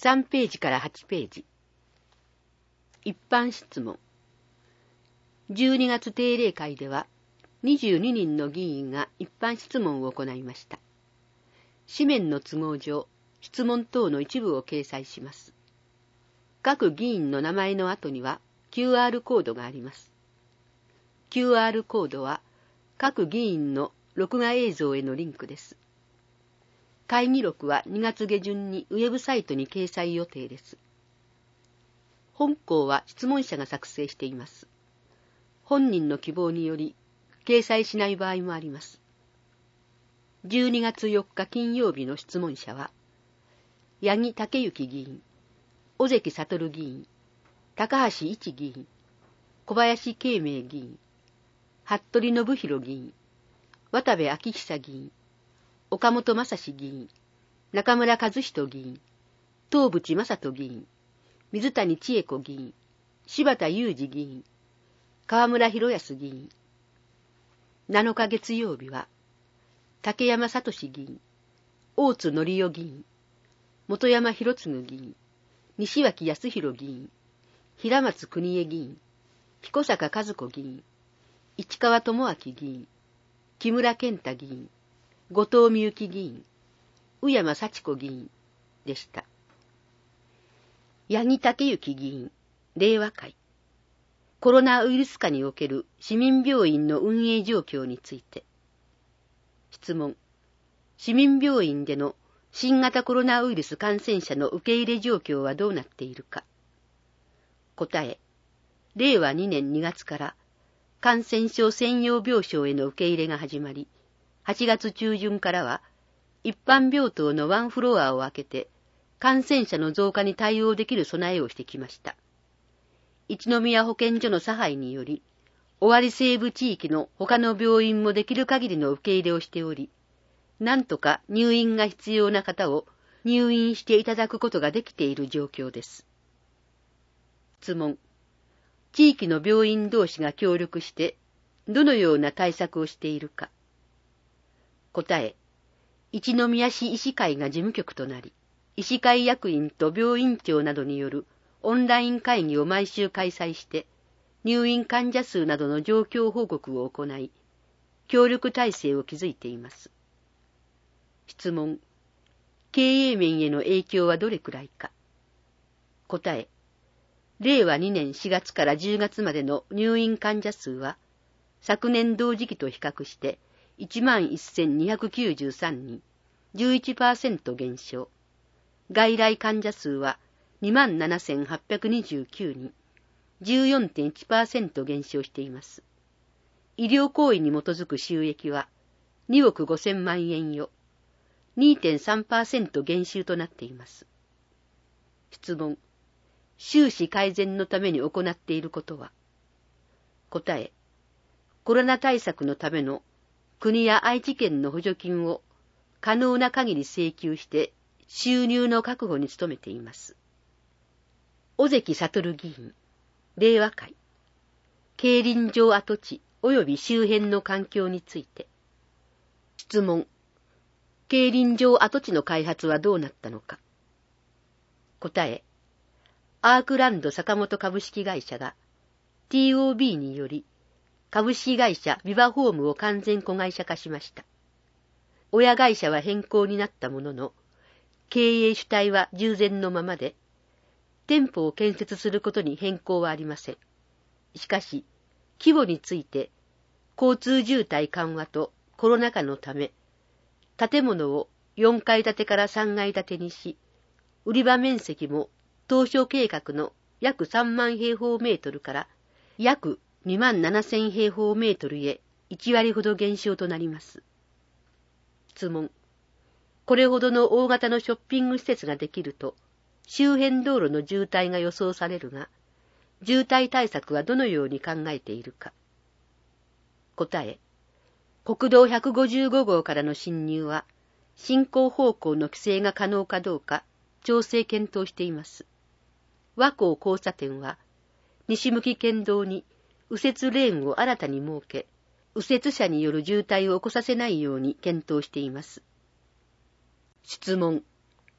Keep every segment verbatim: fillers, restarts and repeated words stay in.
さんページからはちページ。一般質問。じゅうにがつ定例会では、にじゅうににんの議員が一般質問を行いました。紙面の都合上、質問等の一部を掲載します。各議員の名前の後には キューアール コードがあります。キューアール コードは各議員の録画映像へのリンクです。会議録はにがつ下旬にウェブサイトに掲載予定です。本項は質問者が作成しています。本人の希望により掲載しない場合もあります。じゅうにがつよっか金曜日の質問者は、八木武之議員、尾関悟議員、高橋一議員、小林慶明議員、服部信弘議員、渡部昭久議員、岡本正史議員、中村和人議員、東淵正人議員、水谷千恵子議員、柴田裕二議員、河村博康議員。なのか月曜日は、竹山聡議員、大津則夫議員、本山博次議員、西脇康弘議員、平松邦江議員、彦坂和子議員、市川智明議員、木村健太議員、後藤美幸議員、宇山幸子議員でした。八木武之議員、令和会。コロナウイルス下における市民病院の運営状況について。質問。市民病院での新型コロナウイルス感染者の受け入れ状況はどうなっているか。答え。れいわにねんにがつから感染症専用病床への受け入れが始まり、はちがつちゅうじゅんからは一般病棟のワンフロアを空けて感染者の増加に対応できる備えをしてきました。一宮保健所の差配により、尾張西部地域の他の病院もできる限りの受け入れをしており、なんとか入院が必要な方を入院していただくことができている状況です。質問。地域の病院同士が協力して、どのような対策をしているか。答え。一宮市医師会が事務局となり、医師会役員と病院長などによるオンライン会議を毎週開催して、入院患者数などの状況報告を行い、協力体制を築いています。質問。経営面への影響はどれくらいか。答え。れいわにねんしがつからじゅうがつまでの入院患者数は、昨年同時期と比較して いちまんせんにひゃくきゅうじゅうさんにん、じゅういちパーセント 減少。外来患者数は にまんななせんはっぴゃくにじゅうきゅうにん、じゅうよんてんいちパーセント 減少しています。医療行為に基づく収益はにおくごせんまんえんよ、にてんさんパーセント 減収となっています。質問。収支改善のために行っていることは。答え。コロナ対策のための国や愛知県の補助金を可能な限り請求して収入の確保に努めています。尾関悟議員、令和会。競輪場跡地及び周辺の環境について。質問。競輪場跡地の開発はどうなったのか。答え。アークランド坂本株式会社が ティーオービー により株式会社ビバホームを完全子会社化しました。親会社は変更になったものの、経営主体は従前のままで、店舗を建設することに変更はありません。しかし、規模について、交通渋滞緩和とコロナ禍のため、建物をよんかい建てからさんがい建てにし、売り場面積も当初計画の約さんまんへいほうメートルから約にまんななせんへいほうメートルへいちわりほど減少となります。質問。これほどの大型のショッピング施設ができると、周辺道路の渋滞が予想されるが、渋滞対策はどのように考えているか。答え。国道ひゃくごじゅうごごうからの進入は、進行方向の規制が可能かどうか、調整検討しています。和光交差点は、西向き県道に右折レーンを新たに設け、右折車による渋滞を起こさせないように検討しています。質問。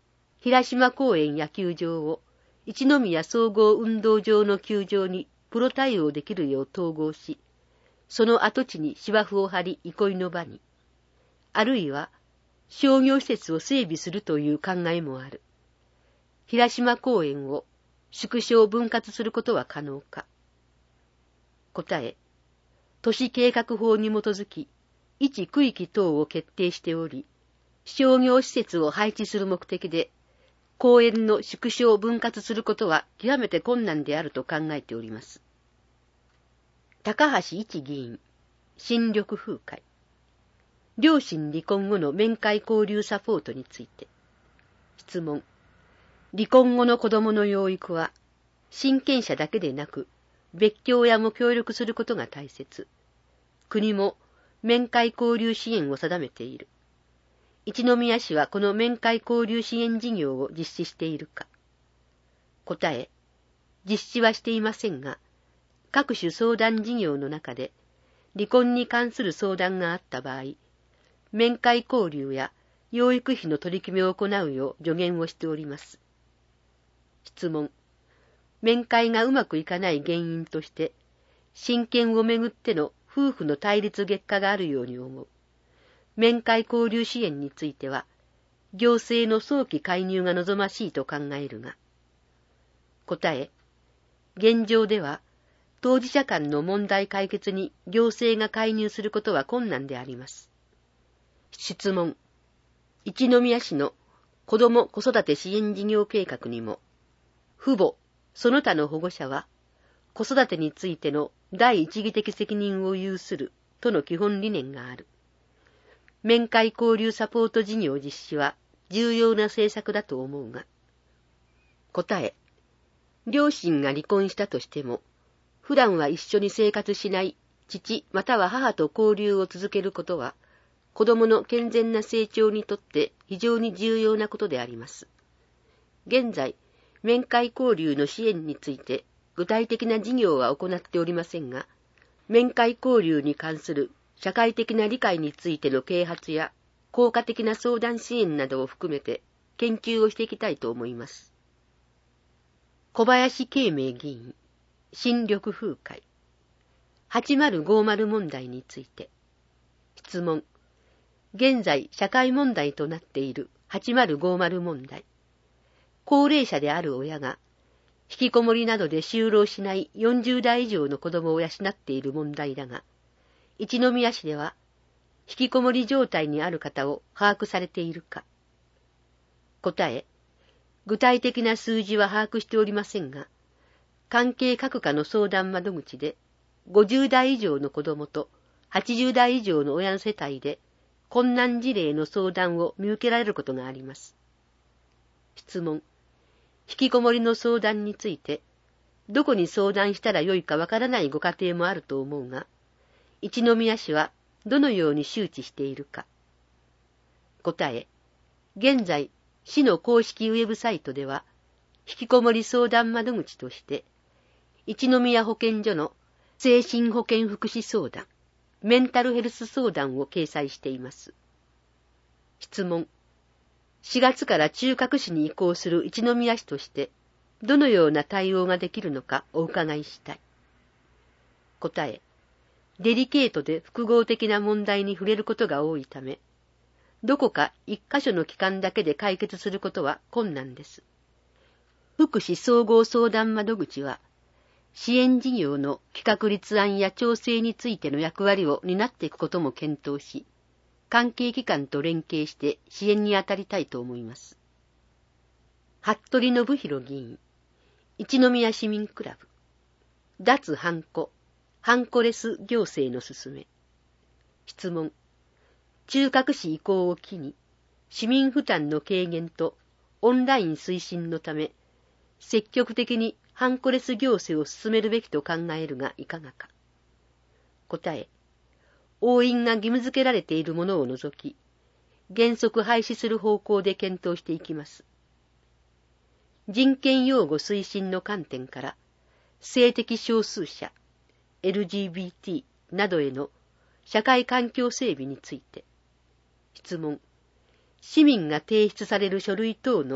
平島公園野球場を一宮総合運動場の球場にプロ対応できるよう統合し、その跡地に芝生を張り憩いの場に、あるいは商業施設を整備するという考えもある。平島公園を縮小分割することは可能か。答え、都市計画法に基づき、一区域等を決定しており、商業施設を配置する目的で、公園の縮小分割することは極めて困難であると考えております。高橋一議員、新緑風会。両親離婚後の面会交流サポートについて。質問。離婚後の子供の養育は、親権者だけでなく、別居親も協力することが大切。国も面会交流支援を定めている。一宮市はこの面会交流支援事業を実施しているか。答え、実施はしていませんが、各種相談事業の中で、離婚に関する相談があった場合、面会交流や養育費の取り決めを行うよう助言をしております。質問。面会がうまくいかない原因として、親権をめぐっての夫婦の対立激化があるように思う。面会交流支援については、行政の早期介入が望ましいと考えるが。答え、現状では、当事者間の問題解決に行政が介入することは困難であります。質問。一宮市の子ども子育て支援事業計画にも、父母、その他の保護者は、子育てについての第一義的責任を有するとの基本理念がある。面会交流サポート事業実施は重要な政策だと思うが。答え、両親が離婚したとしても、普段は一緒に生活しない父または母と交流を続けることは、子供の健全な成長にとって非常に重要なことであります。現在、面会交流の支援について具体的な事業は行っておりませんが、面会交流に関する社会的な理解についての啓発や効果的な相談支援などを含めて研究をしていきたいと思います。小林慶明議員、新緑風会。はちまるごまる問題について。質問。現在社会問題となっているはちまるごまる問題。高齢者である親が、引きこもりなどで就労しないよんじゅうだい以上の子供を養っている問題だが、一宮市では、引きこもり状態にある方を把握されているか。答え、具体的な数字は把握しておりませんが、関係各課の相談窓口で、ごじゅうだい以上の子供とはちじゅうだい以上の親の世帯で、困難事例の相談を見受けられることがあります。質問。引きこもりの相談について、どこに相談したらよいかわからないご家庭もあると思うが、一宮市はどのように周知しているか。答え、現在、市の公式ウェブサイトでは、引きこもり相談窓口として、一宮保健所の精神保健福祉相談、メンタルヘルス相談を掲載しています。質問。しがつから中核市に移行する一宮市として、どのような対応ができるのかお伺いしたい。答え。デリケートで複合的な問題に触れることが多いため、どこか一箇所の機関だけで解決することは困難です。福祉総合相談窓口は、支援事業の企画立案や調整についての役割を担っていくことも検討し、関係機関と連携して支援に当たりたいと思います。服部信弘議員、一宮市民クラブ、脱ハンコ、ハンコレス行政の進め。質問。中核市移行を機に、市民負担の軽減とオンライン推進のため、積極的にハンコレス行政を進めるべきと考えるがいかがか。答え。押印が義務付けられているものを除き、原則廃止する方向で検討していきます。人権擁護推進の観点から、性的少数者、エルジービーティー などへの社会環境整備について。質問。市民が提出される書類等の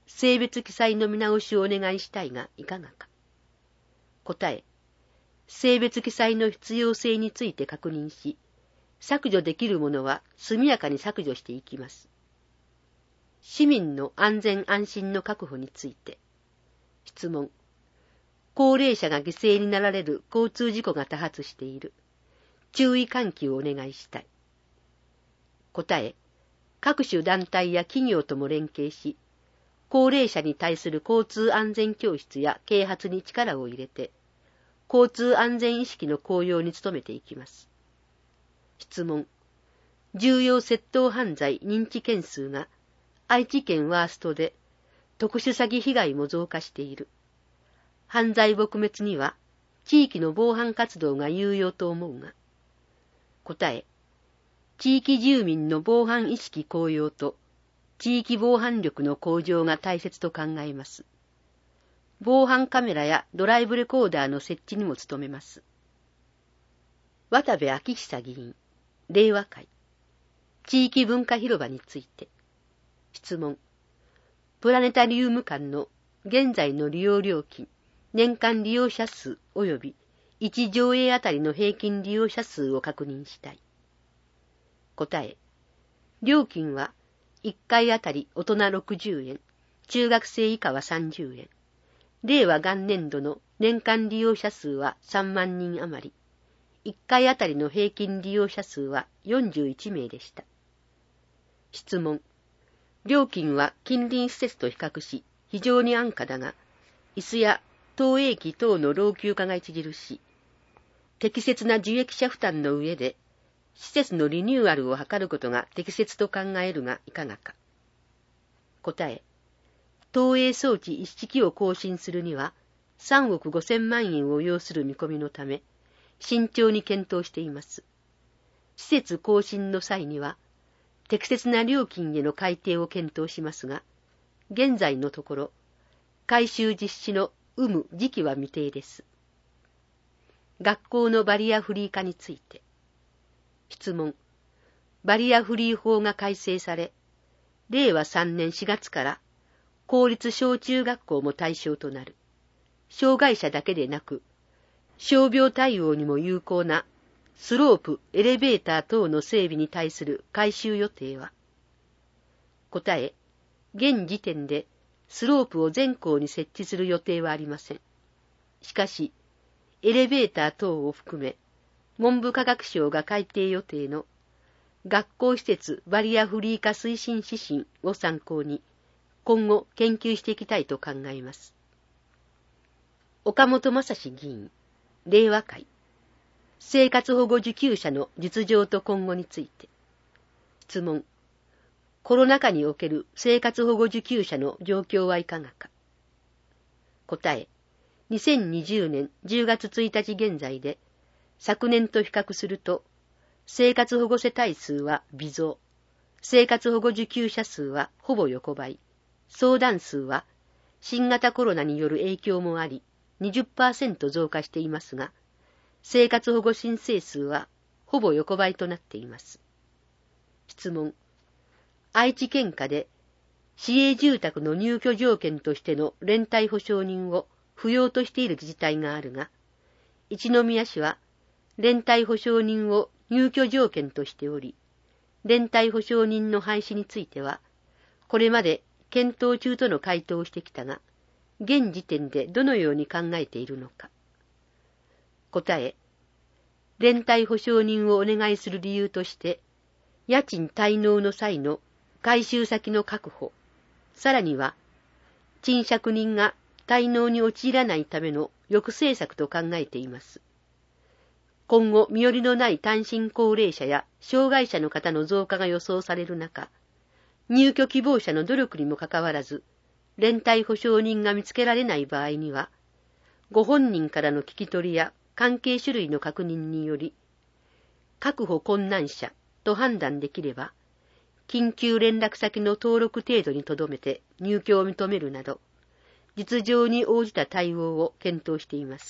性別記載の見直しをお願いしたいがいかがか。答え、性別記載の必要性について確認し、削除できるものは速やかに削除していきます。市民の安全安心の確保について。質問。高齢者が犠牲になられる交通事故が多発している。注意喚起をお願いしたい。答え。各種団体や企業とも連携し、高齢者に対する交通安全教室や啓発に力を入れて、交通安全意識の向上に努めていきます。質問。重要窃盗犯罪認知件数が愛知県ワーストで特殊詐欺被害も増加している。犯罪撲滅には地域の防犯活動が有用と思うが。答え。地域住民の防犯意識向上と地域防犯力の向上が大切と考えます。防犯カメラやドライブレコーダーの設置にも努めます。渡部昭久議員、令和会、地域文化広場について。質問。プラネタリウム館の現在の利用料金、年間利用者数及びいち上映あたりの平均利用者数を確認したい。答え。料金はいっかいあたり大人ろくじゅうえん、中学生以下はさんじゅうえん。令和元年度の年間利用者数はさんまんにん余り。いっかいあたりの平均利用者数はよんじゅういちめいでした。質問。料金は近隣施設と比較し非常に安価だが、椅子や投影機等の老朽化が著しい。適切な受益者負担の上で、施設のリニューアルを図ることが適切と考えるがいかがか。答え。投影装置一式を更新するにはさんおくごせんまんえんを要する見込みのため、慎重に検討しています。施設更新の際には、適切な料金への改定を検討しますが、現在のところ、改修実施の有無時期は未定です。学校のバリアフリー化について。質問。バリアフリー法が改正され、れいわさんねんしがつから公立小中学校も対象となる。障害者だけでなく、傷病対応にも有効なスロープ、エレベーター等の整備に対する改修予定は。答え。現時点でスロープを全校に設置する予定はありません。しかし、エレベーター等を含め、文部科学省が改定予定の学校施設バリアフリー化推進指針を参考に、今後研究していきたいと考えます。岡本正史議員、令和会、生活保護受給者の実情と今後について。質問。コロナ禍における生活保護受給者の状況はいかがか。答え。にせんにじゅうねんじゅうがつついたち現在で、昨年と比較すると、生活保護世帯数は微増、生活保護受給者数はほぼ横ばい、相談数は新型コロナによる影響もあり にじゅっパーセント 増加していますが、生活保護申請数はほぼ横ばいとなっています。質問。愛知県下で市営住宅の入居条件としての連帯保証人を不要としている自治体があるが、一宮市は連帯保証人を入居条件としており、連帯保証人の廃止については、これまで検討中との回答をしてきたが、現時点でどのように考えているのか。答え。連帯保証人をお願いする理由として、家賃滞納の際の回収先の確保、さらには、賃借人が滞納に陥らないための抑制策と考えています。今後、身寄りのない単身高齢者や障害者の方の増加が予想される中、入居希望者の努力にもかかわらず、連帯保証人が見つけられない場合には、ご本人からの聞き取りや関係種類の確認により、確保困難者と判断できれば、緊急連絡先の登録程度にとどめて入居を認めるなど、実情に応じた対応を検討しています。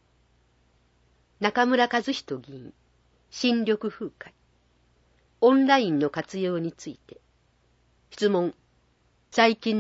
中村和人議員、新緑風会、オンラインの活用について。質問。最近の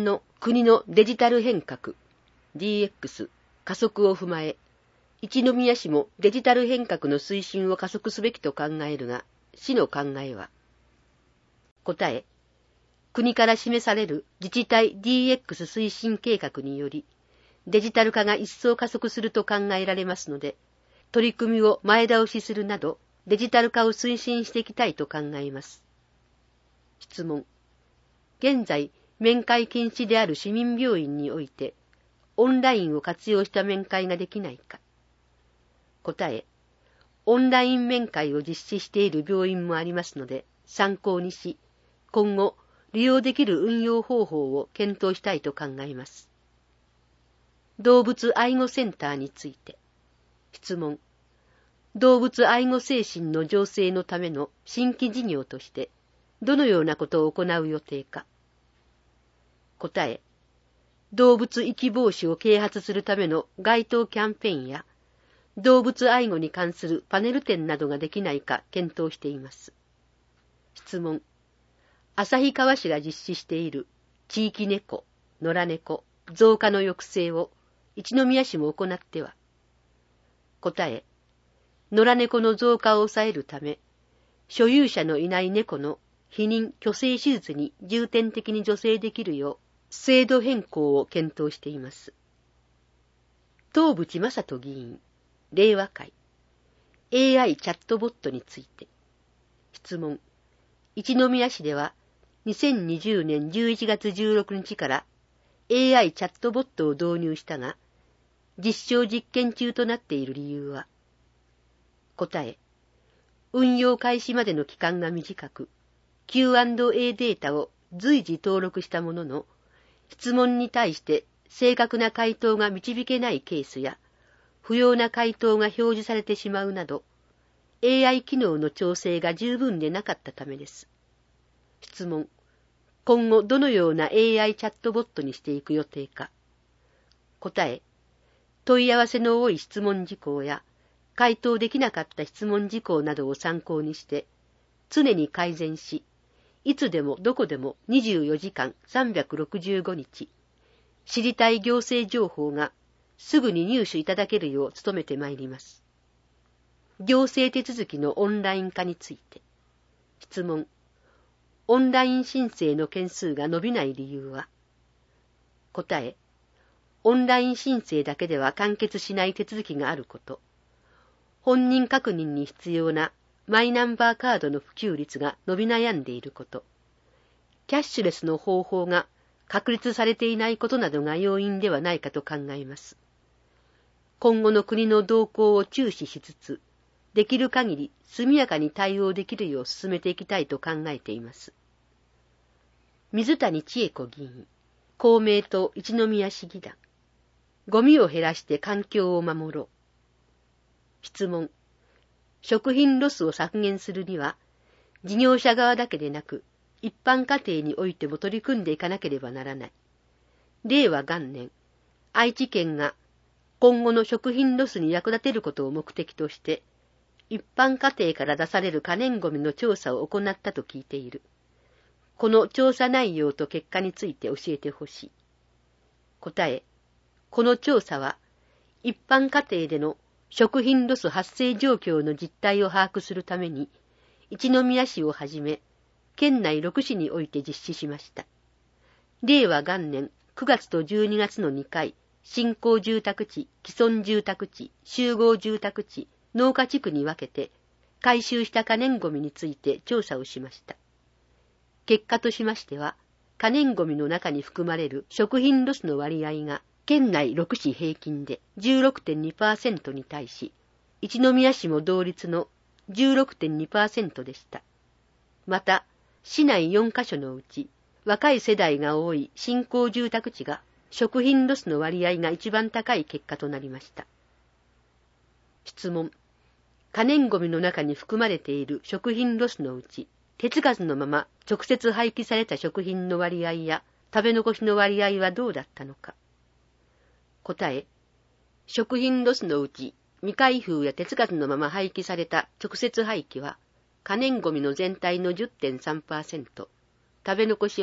国のデジタル変革、ディーエックス、加速を踏まえ、一宮市もデジタル変革の推進を加速すべきと考えるが、市の考えは。答え、国から示される自治体 ディーエックス 推進計画により、デジタル化が一層加速すると考えられますので、取り組みを前倒しするなど、デジタル化を推進していきたいと考えます。質問。現在、面会禁止である市民病院において、オンラインを活用した面会ができないか。答え。オンライン面会を実施している病院もありますので、参考にし、今後、利用できる運用方法を検討したいと考えます。動物愛護センターについて。質問。動物愛護精神の醸成のための新規事業として、どのようなことを行う予定か。答え。動物遺棄防止を啓発するための街頭キャンペーンや、動物愛護に関するパネル展などができないか検討しています。質問。旭川市が実施している地域猫、野良猫、増加の抑制を一宮市も行っては。答え。野良猫の増加を抑えるため、所有者のいない猫の避妊・去勢手術に重点的に助成できるよう制度変更を検討しています。東淵正人議員、令和会、エーアイ チャットボットについて。質問。一宮市では、にせんにじゅうねんじゅういちがつじゅうろくにちから エーアイ チャットボットを導入したが、実証実験中となっている理由は。答え。運用開始までの期間が短く、キューアンドエー データを随時登録したものの、質問に対して正確な回答が導けないケースや、不要な回答が表示されてしまうなど、エーアイ 機能の調整が十分でなかったためです。質問。今後どのような エーアイ チャットボットにしていく予定か。答え。問い合わせの多い質問事項や、回答できなかった質問事項などを参考にして、常に改善し、いつでもどこでもにじゅうよじかんさんびゃくろくじゅうごにち、知りたい行政情報がすぐに入手いただけるよう努めてまいります。行政手続きのオンライン化について。質問。オンライン申請の件数が伸びない理由は。答え。オンライン申請だけでは完結しない手続きがあること。本人確認に必要なマイナンバーカードの普及率が伸び悩んでいること。キャッシュレスの方法が確立されていないことなどが要因ではないかと考えます。今後の国の動向を注視しつつ、できる限り速やかに対応できるよう進めていきたいと考えています。水谷千恵子議員、公明党一宮市議団。ゴミを減らして環境を守ろう。質問。食品ロスを削減するには、事業者側だけでなく、一般家庭においても取り組んでいかなければならない。令和元年、愛知県が今後の食品ロスに役立てることを目的として、一般家庭から出される可燃ごみの調査を行ったと聞いている。この調査内容と結果について教えてほしい。答え。この調査は、一般家庭での食品ロス発生状況の実態を把握するために、一宮市をはじめ、県内ろくしにおいて実施しました。令和元年くがつとじゅうにがつのにかい、新興住宅地、既存住宅地、集合住宅地、農家地区に分けて、回収した可燃ごみについて調査をしました。結果としましては、可燃ごみの中に含まれる食品ロスの割合が、県内ろくし平均で じゅうろくてんにパーセント に対し、一宮市も同率の じゅうろくてんにパーセント でした。また、市内よんかしょのうち、若い世代が多い新興住宅地が、食品ロスの割合が一番高い結果となりました。質問。可燃ごみの中に含まれている食品ロスのうち、手つかずのまま直接廃棄された食品の割合や食べ残しの割合はどうだったのか。答え。食品ロスのうち、未開封や手つかずのまま廃棄された直接廃棄は、可燃ごみの全体の じゅってんさんパーセント、食べ残しは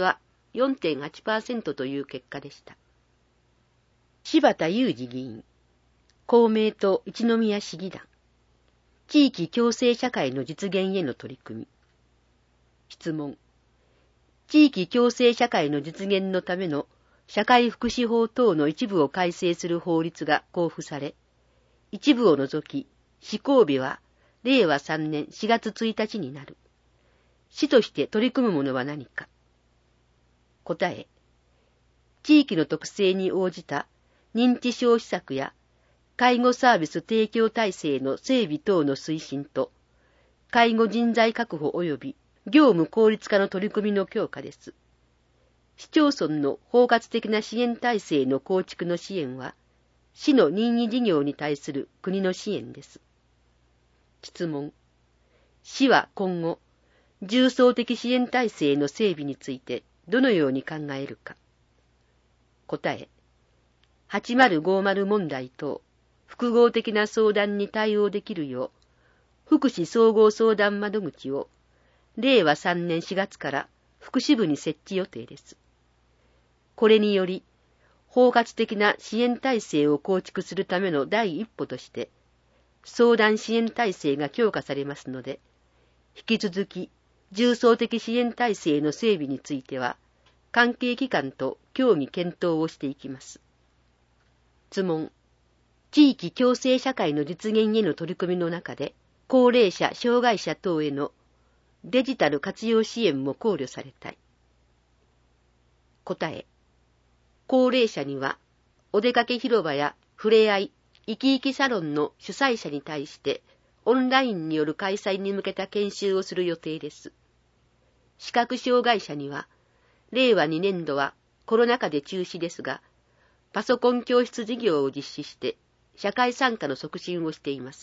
よんてんはちパーセント という結果でした。柴田裕二議員、公明党一宮市議団、地域共生社会の実現への取り組み。質問。地域共生社会の実現のための社会福祉法等の一部を改正する法律が公布され、一部を除き、施行日はれいわさんねんしがつついたちになる。市として取り組むものは何か。答え。地域の特性に応じた認知症施策や介護サービス提供体制の整備等の推進と、介護人材確保及び業務効率化の取り組みの強化です。市町村の包括的な支援体制の構築の支援は、市の任意事業に対する国の支援です。質問。市は今後、重層的支援体制の整備についてどのように考えるか。答え。はちまるごまる問題等、複合的な相談に対応できるよう、福祉総合相談窓口を、れいわさんねんしがつから福祉部に設置予定です。これにより、包括的な支援体制を構築するための第一歩として、相談支援体制が強化されますので、引き続き重層的支援体制の整備については、関係機関と協議検討をしていきます。質問。地域共生社会の実現への取り組みの中で、高齢者、障害者等へのデジタル活用支援も考慮されたい。答え。高齢者には、お出かけ広場やふれあい、生き生きサロンの主催者に対して、オンラインによる開催に向けた研修をする予定です。視覚障害者には、れいわにねんどはコロナ禍で中止ですが、パソコン教室事業を実施して、社会参加の促進をしています。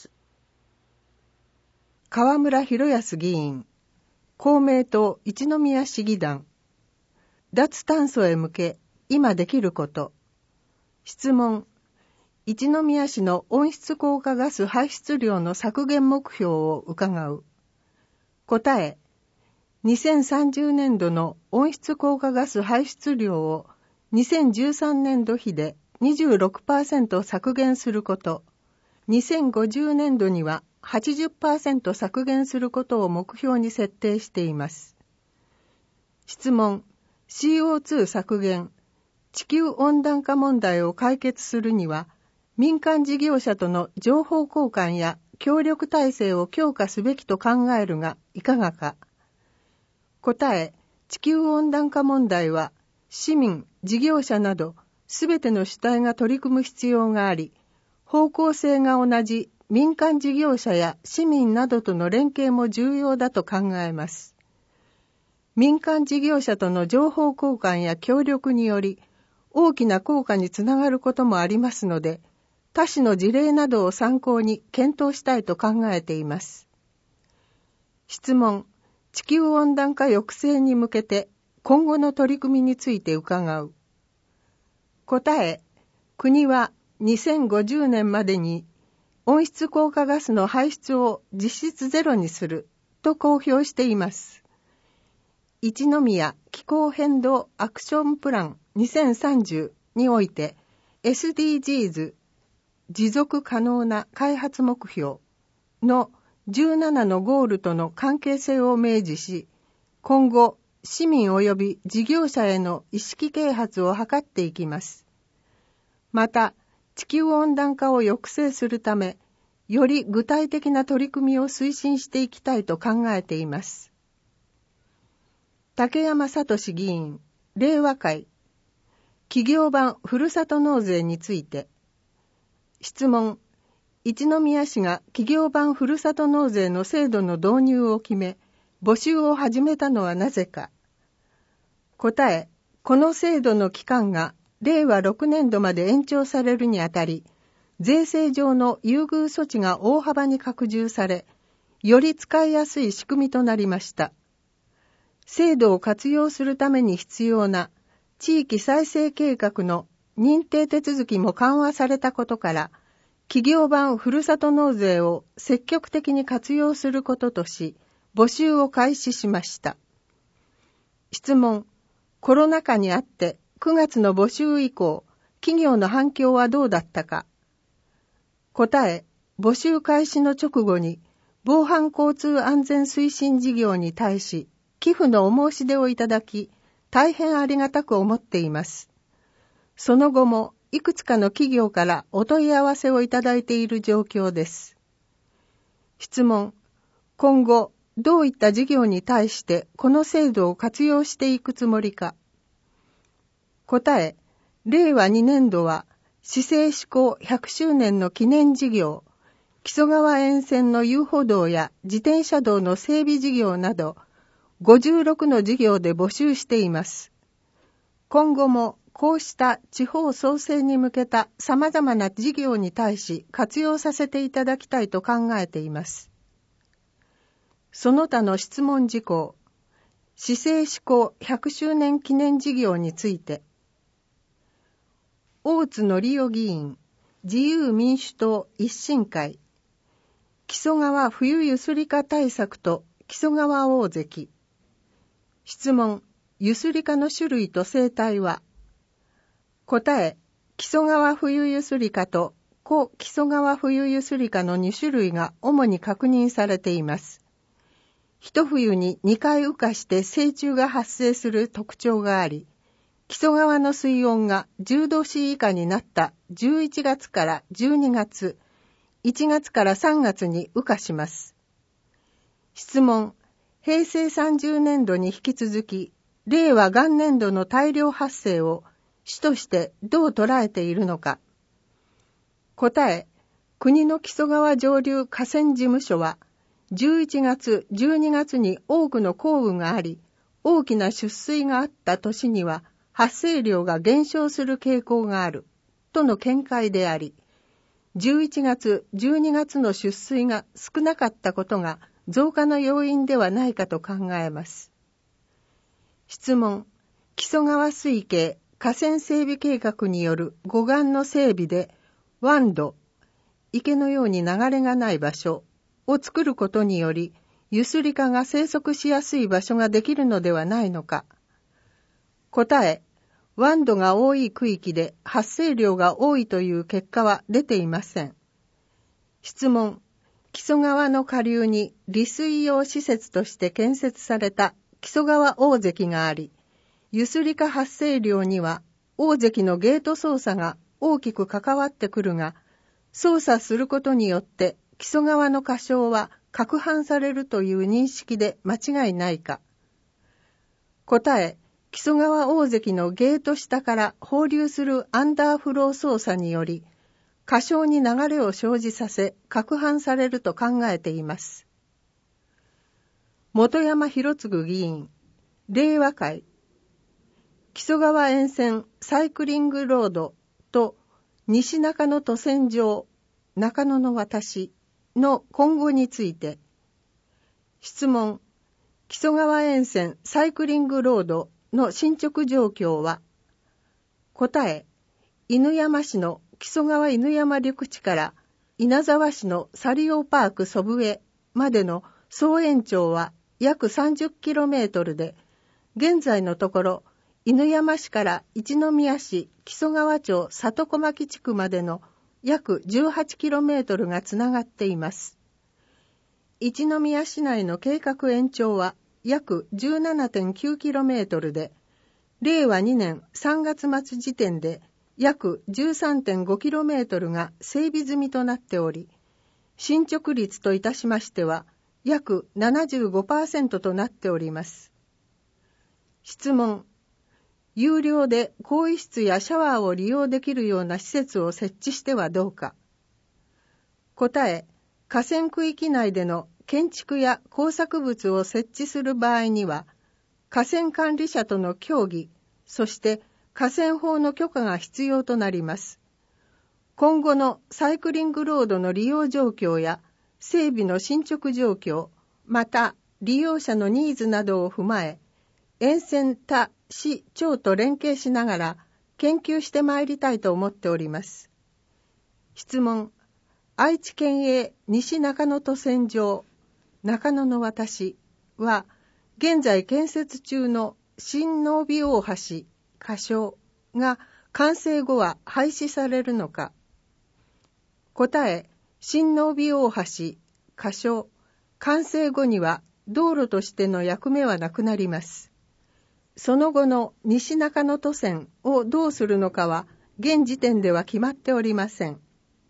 河村弘康議員、公明党一宮市議団、脱炭素へ向け、今できること。質問。一宮市の温室効果ガス排出量の削減目標を伺う。答え。にせんさんじゅうねんどの温室効果ガス排出量をにせんじゅうさんねんど比で にじゅうろくパーセント 削減すること、にせんごじゅうねんどには はちじゅっパーセント 削減することを目標に設定しています。質問。シーオーツー 削減、地球温暖化問題を解決するには、民間事業者との情報交換や協力体制を強化すべきと考えるがいかがか。答え、地球温暖化問題は、市民、事業者など、すべての主体が取り組む必要があり、方向性が同じ民間事業者や市民などとの連携も重要だと考えます。民間事業者との情報交換や協力により、大きな効果につながることもありますので、他市の事例などを参考に検討したいと考えています。質問。地球温暖化抑制に向けて今後の取り組みについて伺う。答え。国はにせんごじゅうねんまでに温室効果ガスの排出を実質ゼロにすると公表しています。一宮気候変動アクションプランにせんさんじゅうにおいて エスディージーズ 持続可能な開発目標のじゅうななのゴールとの関係性を明示し、今後市民及び事業者への意識啓発を図っていきます。また、地球温暖化を抑制するため、より具体的な取り組みを推進していきたいと考えています。竹山聡議員、令和会、企業版ふるさと納税について。質問。一宮市が企業版ふるさと納税の制度の導入を決め、募集を始めたのはなぜか。答え。この制度の期間がれいわろくねんどまで延長されるにあたり、税制上の優遇措置が大幅に拡充され、より使いやすい仕組みとなりました。制度を活用するために必要な地域再生計画の認定手続きも緩和されたことから、企業版ふるさと納税を積極的に活用することとし、募集を開始しました。質問。 コロナ禍にあってくがつの募集以降、企業の反響はどうだったか。答え、募集開始の直後に防犯交通安全推進事業に対し寄付のお申し出をいただき、大変ありがたく思っています。その後もいくつかの企業からお問い合わせをいただいている状況です。質問、今後どういった事業に対してこの制度を活用していくつもりか。答え、れいわにねんどは市政施行ひゃくしゅうねんの記念事業、木曽川沿線の遊歩道や自転車道の整備事業などごじゅうろくの事業で募集しています。今後もこうした地方創生に向けた様々な事業に対し活用させていただきたいと考えています。その他の質問事項、市政施行ひゃくしゅうねん記念事業について、大津則夫議員、自由民主党一新会、木曽川冬ゆすり化対策と木曽川大関。質問、ゆすり化の種類と生態は。答え、木曽川冬ゆすり化と古木曽川冬ゆすり化のに種類が主に確認されています。一冬ににかい羽化して成虫が発生する特徴があり、木曽川の水温がじゅうどし以下になったじゅういちがつからじゅうにがつ、いちがつからさんがつに羽化します。質問、へいせいさんじゅうねんどに引き続き、れいわ元年度の大量発生を主としてどう捉えているのか。答え、国の木曽川上流河川事務所は、じゅういちがつ、じゅうにがつに多くの降雨があり、大きな出水があった年には発生量が減少する傾向がある、との見解であり、じゅういちがつ、じゅうにがつの出水が少なかったことが増加の要因ではないかと考えます。質問、木曽川水系河川整備計画による護岸の整備で湾路、池のように流れがない場所を作ることにより、ゆすり化が生息しやすい場所ができるのではないのか。答え、湾路が多い区域で発生量が多いという結果は出ていません。質問、木曽川の下流に利水用施設として建設された木曽川大関があり、ゆすり化発生量には大関のゲート操作が大きく関わってくるが、操作することによって木曽川の河床は攪拌されるという認識で間違いないか。答え、木曽川大関のゲート下から放流するアンダーフロー操作により、河床に流れを生じさせ、攪拌されると考えています。本山博次議員、令和会、木曽川沿線サイクリングロードと西中野渡船場、中野の私の今後について、質問、木曽川沿線サイクリングロードの進捗状況は。答え、犬山市の木曽川犬山緑地から稲沢市のサリオパーク祖父江までの総延長は約 さんじゅっキロメートル で、現在のところ犬山市から一宮市木曽川町里小牧地区までの約 じゅうはちキロメートル がつながっています。一宮市内の計画延長は約 じゅうななてんきゅうキロメートル で、れいわにねんさんがつまつ時点で約 じゅうさんてんごキロメートル が整備済みとなっており、進捗率といたしましては約 ななじゅうごパーセント となっております。質問、有料で更衣室やシャワーを利用できるような施設を設置してはどうか。答え、河川区域内での建築や工作物を設置する場合には、河川管理者との協議、そして河川法の許可が必要となります。今後のサイクリングロードの利用状況や整備の進捗状況、また利用者のニーズなどを踏まえ、沿線他市町と連携しながら研究してまいりたいと思っております。質問、愛知県営西中野渡船場、中野の私は、現在建設中の新濃尾大橋、仮称が完成後は廃止されるのか。答え、新濃尾大橋、仮称、完成後には道路としての役目はなくなります。その後の西中野都線をどうするのかは現時点では決まっておりません。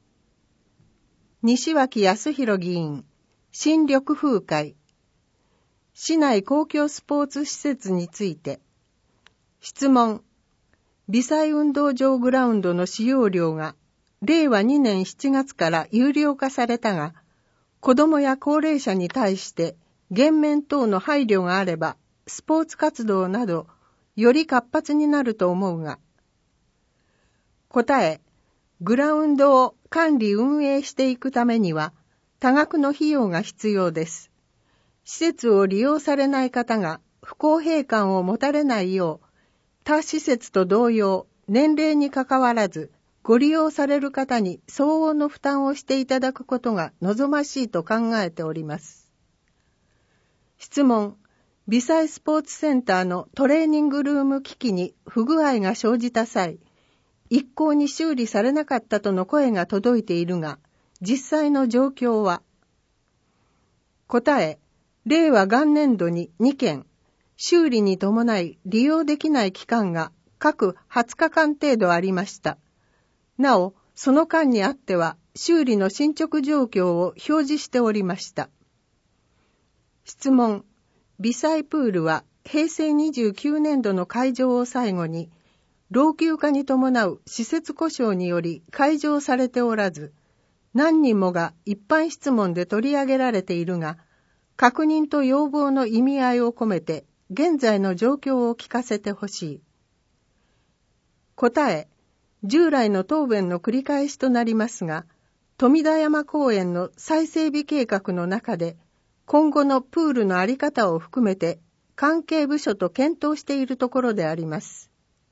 西脇康弘議員、新緑風会。市内公共スポーツ施設について。質問。微細運動場グラウンドの使用料がれいわにねんしちがつから有料化されたが、子どもや高齢者に対して減免等の配慮があれば、スポーツ活動などより活発になると思うが。答え、グラウンドを管理運営していくためには多額の費用が必要です。施設を利用されない方が不公平感を持たれないよう、他施設と同様、年齢にかかわらずご利用される方に相応の負担をしていただくことが望ましいと考えております。質問。微細スポーツセンターのトレーニングルーム機器に不具合が生じた際、一向に修理されなかったとの声が届いているが、実際の状況は。答え、令和元年度ににけん、修理に伴い利用できない期間が各はつかかん程度ありました。なお、その間にあっては修理の進捗状況を表示しておりました。質問。微細プールはへいせいにじゅうきゅうねんどの開場を最後に、老朽化に伴う施設故障により開場されておらず、何人もが一般質問で取り上げられているが、確認と要望の意味合いを込めて、現在の状況を聞かせてほしい。答え、従来の答弁の繰り返しとなりますが、富田山公園の再整備計画の中で、今後のプールの在り方を含めて、関係部署と検討しているところであります。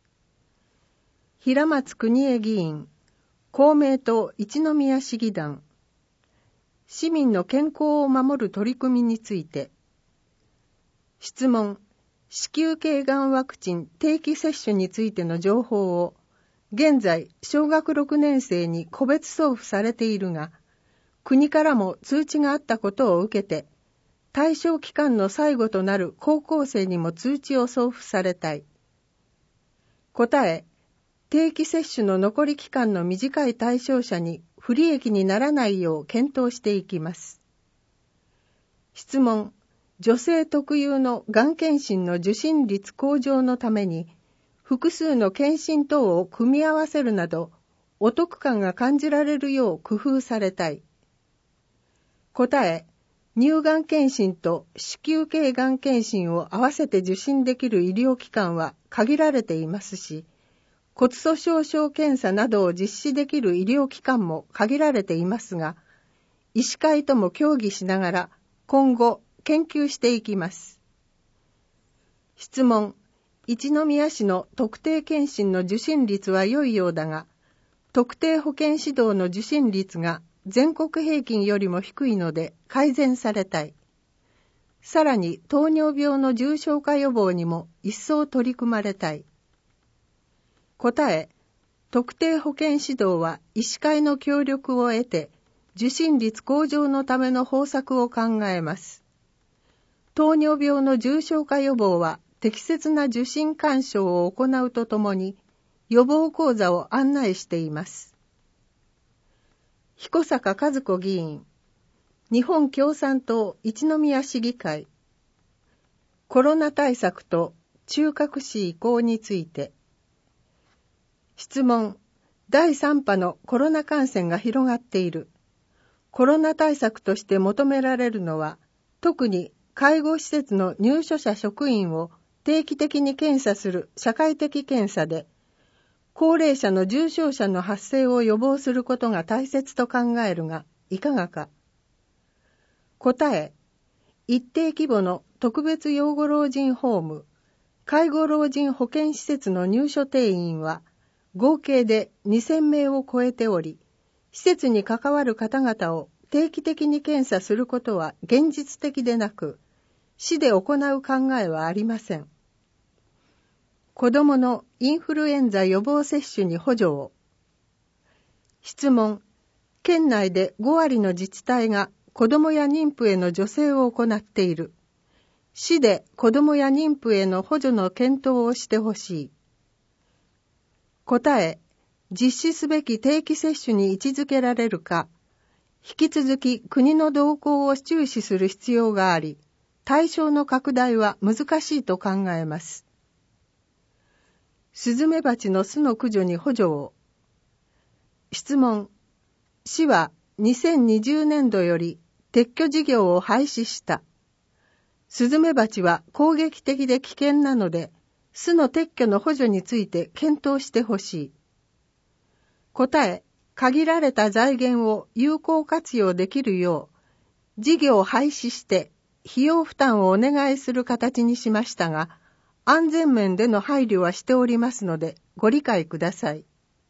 平松邦衛議員、公明党一宮市議団。市民の健康を守る取り組みについて。質問。子宮頸がんワクチン定期接種についての情報を、現在小学ろくねんせいに個別送付されているが、国からも通知があったことを受けて、対象期間の最後となる高校生にも通知を送付されたい。答え、定期接種の残り期間の短い対象者に不利益にならないよう検討していきます。質問。女性特有のがん検診の受診率向上のために、複数の検診等を組み合わせるなど、お得感が感じられるよう工夫されたい。答え、乳がん検診と子宮頸がん検診を合わせて受診できる医療機関は限られていますし、骨粗しょう症検査などを実施できる医療機関も限られていますが、医師会とも協議しながら今後研究していきます。質問。一宮市の特定健診の受診率は良いようだが、特定保健指導の受診率が全国平均よりも低いので改善されたい。さらに糖尿病の重症化予防にも一層取り組まれたい。答え、特定保健指導は医師会の協力を得て、受診率向上のための方策を考えます。糖尿病の重症化予防は適切な受診勧奨を行うとともに、予防講座を案内しています。彦坂和子議員、日本共産党一宮市議会。コロナ対策と中核市移行について。質問。だいさん波のコロナ感染が広がっている。コロナ対策として求められるのは、特に介護施設の入所者職員を定期的に検査する社会的検査で、高齢者の重症者の発生を予防することが大切と考えるが、いかがか。答え、一定規模の特別養護老人ホーム、介護老人保健施設の入所定員は、合計でにせんめいを超えており、施設に関わる方々を定期的に検査することは現実的でなく、市で行う考えはありません。 子どものインフルエンザ予防接種に補助を。質問。県内でごわりの自治体が子どもや妊婦への助成を行っている。市で子どもや妊婦への補助の検討をしてほしい。答え。実施すべき定期接種に位置づけられるか、引き続き国の動向を注視する必要があり、対象の拡大は難しいと考えます。スズメバチの巣の駆除に補助を。質問。市はにせんにじゅうねんどより撤去事業を廃止した。スズメバチは攻撃的で危険なので、巣の撤去の補助について検討してほしい。答え。限られた財源を有効活用できるよう、事業を廃止して費用負担をお願いする形にしましたが、安全面での配慮はしておりますので、ご理解ください。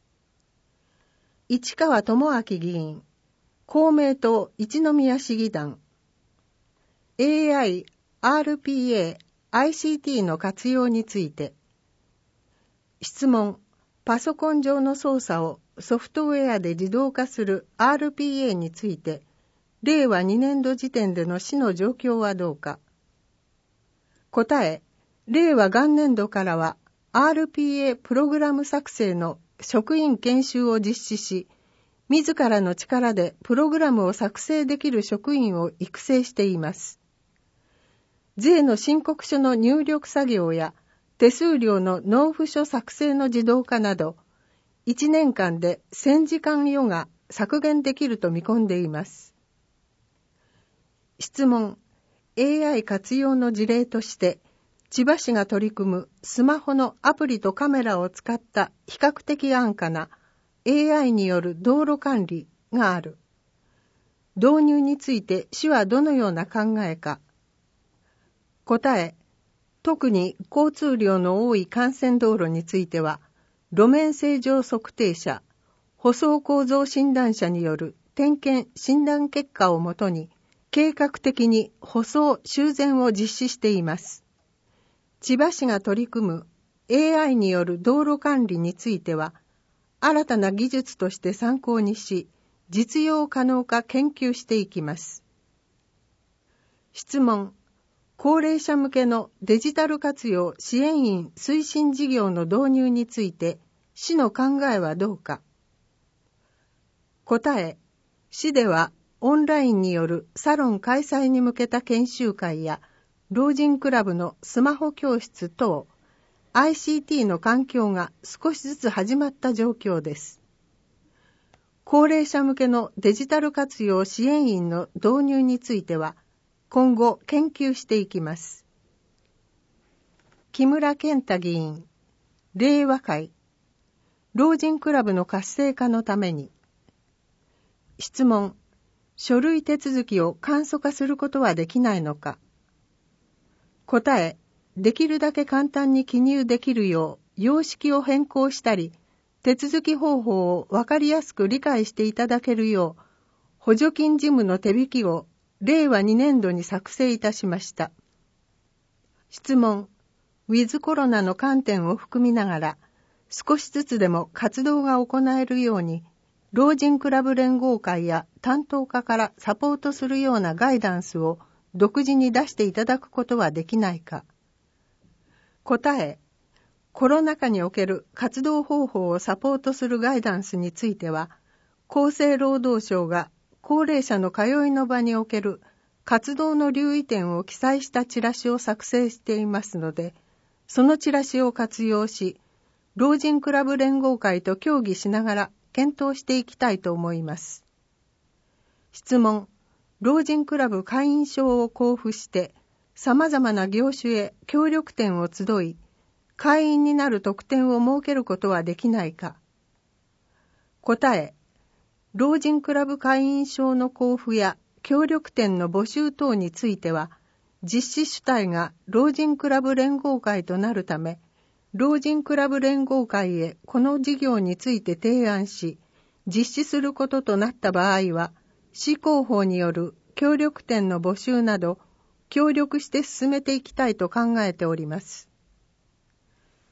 市川智明議員、公明党一宮市議団、エーアイ、アールピーエー、アイシーティー の活用について。質問。パソコン上の操作をソフトウェアで自動化する アールピーエー について、れいわにねんど時点での市の状況はどうか。答え。れいわ元年度からは アールピーエー プログラム作成の職員研修を実施し、自らの力でプログラムを作成できる職員を育成しています。税の申告書の入力作業や手数料の納付書作成の自動化など、いちねんかんでせんじかん余が削減できると見込んでいます。質問。エーアイ 活用の事例として、千葉市が取り組むスマホのアプリとカメラを使った比較的安価な エーアイ による道路管理がある。導入について市はどのような考えか。答え。特に交通量の多い幹線道路については、路面正常測定車、舗装構造診断車による点検診断結果をもとに、計画的に舗装修繕を実施しています。千葉市が取り組む エーアイ による道路管理については、新たな技術として参考にし、実用可能か研究していきます。質問。高齢者向けのデジタル活用支援員推進事業の導入について、市の考えはどうか。答え。市ではオンラインによるサロン開催に向けた研修会や、老人クラブのスマホ教室等、アイシーティー の環境が少しずつ始まった状況です。高齢者向けのデジタル活用支援員の導入については、今後研究していきます。木村健太議員、令和会、老人クラブの活性化のために。質問。書類手続きを簡素化することはできないのか。答え。できるだけ簡単に記入できるよう様式を変更したり、手続き方法をわかりやすく理解していただけるよう、補助金事務の手引きをれいわにねんどに作成いたしました。質問。ウィズコロナの観点を含みながら、少しずつでも活動が行えるように、老人クラブ連合会や担当課からサポートするようなガイダンスを独自に出していただくことはできないか。答え。コロナ禍における活動方法をサポートするガイダンスについては、厚生労働省が高齢者の通いの場における活動の留意点を記載したチラシを作成していますので、そのチラシを活用し、老人クラブ連合会と協議しながら検討していきたいと思います。質問。老人クラブ会員証を交付して、様々な業種へ協力店を集い、会員になる特典を設けることはできないか。答え。老人クラブ会員証の交付や協力店の募集等については、実施主体が老人クラブ連合会となるため、老人クラブ連合会へこの事業について提案し、実施することとなった場合は、市広報による協力店の募集など、協力して進めていきたいと考えております。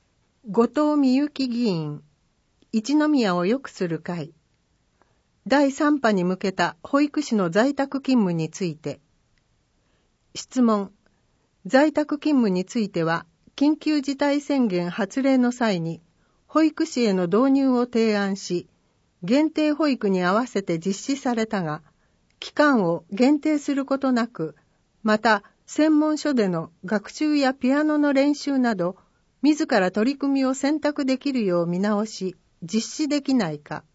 後藤美幸議員、一宮を良くする会、だいさん波に向けた保育士の在宅勤務について。質問。在宅勤務については、緊急事態宣言発令の際に、保育士への導入を提案し、限定保育に合わせて実施されたが、期間を限定することなく、また専門書での学習やピアノの練習など、自ら取り組みを選択できるよう見直し、実施できないか。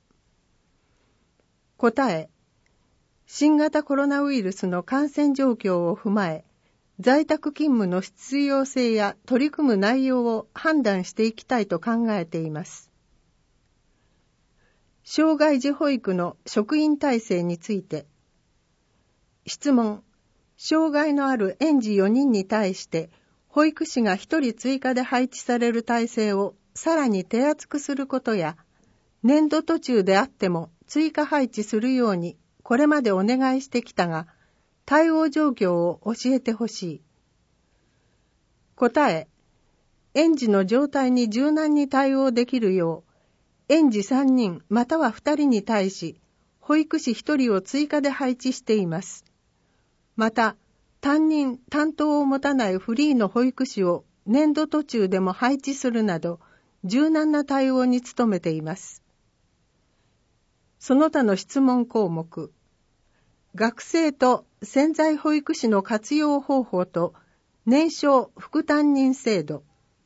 答え。新型コロナウイルスの感染状況を踏まえ、在宅勤務の必要性や取り組む内容を判断していきたいと考えています。障害児保育の職員体制について。質問。障害のある園児よにんに対して、保育士がひとり追加で配置される体制をさらに手厚くすることや、年度途中であっても追加配置するようにこれまでお願いしてきたが、対応状況を教えてほしい。答え。園児の状態に柔軟に対応できるよう、園児さんにんまたはふたりに対し、保育士ひとりを追加で配置しています。また、担任・担当を持たないフリーの保育士を年度途中でも配置するなど、柔軟な対応に努めています。その他の質問項目。学生と潜在保育士の活用方法と年少副担任制度。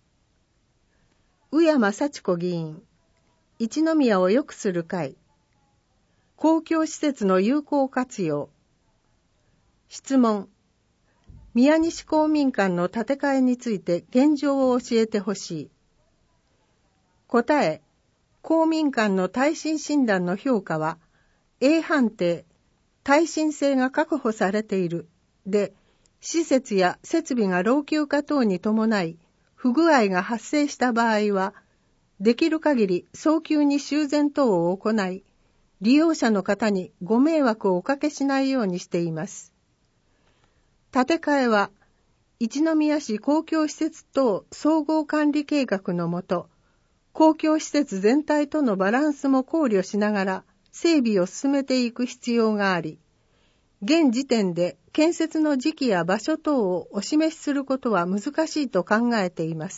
宇山幸子議員、一宮を良くする会。公共施設の有効活用。質問。宮西公民館の建て替えについて現状を教えてほしい。答え。公民館の耐震診断の評価は A 判定、耐震性が確保されているで、施設や設備が老朽化等に伴い不具合が発生した場合は、できる限り早急に修繕等を行い、利用者の方にご迷惑をおかけしないようにしています。建て替えは、一宮市公共施設等総合管理計画のもと、公共施設全体とのバランスも考慮しながら整備を進めていく必要があり、現時点で建設の時期や場所等をお示しすることは難しいと考えています。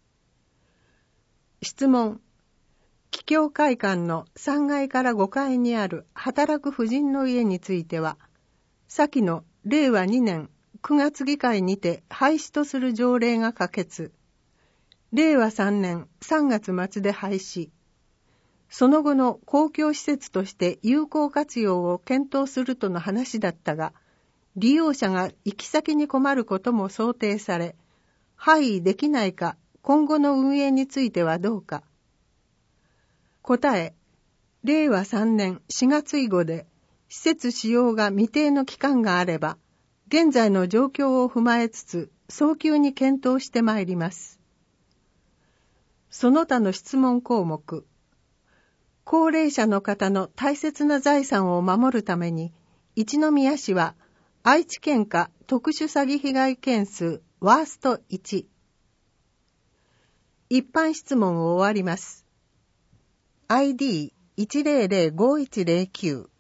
質問。帰郷会館のさんがいからごかいにある働く婦人の家については、先のれいわにねんくがつ議会にて廃止とする条例が可決。れいわさんねんさんがつ末で廃止。その後の公共施設として有効活用を検討するとの話だったが、利用者が行き先に困ることも想定され、廃位できないか、今後の運営についてはどうか。答え。れいわさんねんしがつ以後で、施設使用が未定の期間があれば、現在の状況を踏まえつつ、早急に検討してまいります。その他の質問項目。高齢者の方の大切な財産を守るために、一宮市は愛知県下特殊詐欺被害件数ワーストいち。一般質問を終わります。アイディーいちゼロゼロごいちゼロきゅう